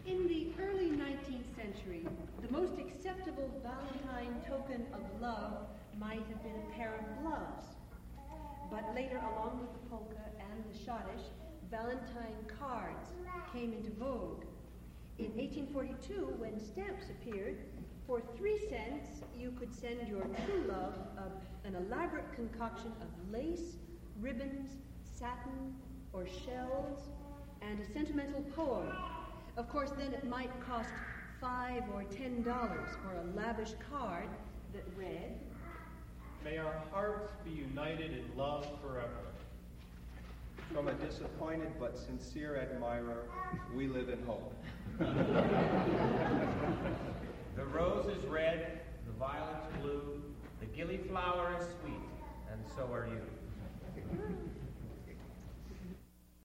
In the early 19th century, the most acceptable Valentine token of love might have been a pair of gloves. But later, along with the polka and the schottisch, Valentine cards came into vogue. In 1842, when stamps appeared, for 3 cents you could send your true love an elaborate concoction of lace, ribbons, satin, or shells, and a sentimental poem. Of course, then it might cost $5 or $10 for a lavish card that read, "May our hearts be united in love forever. From a disappointed but sincere admirer, we live in hope." The rose is red, the violet's blue, the gillyflower is sweet, and so are you.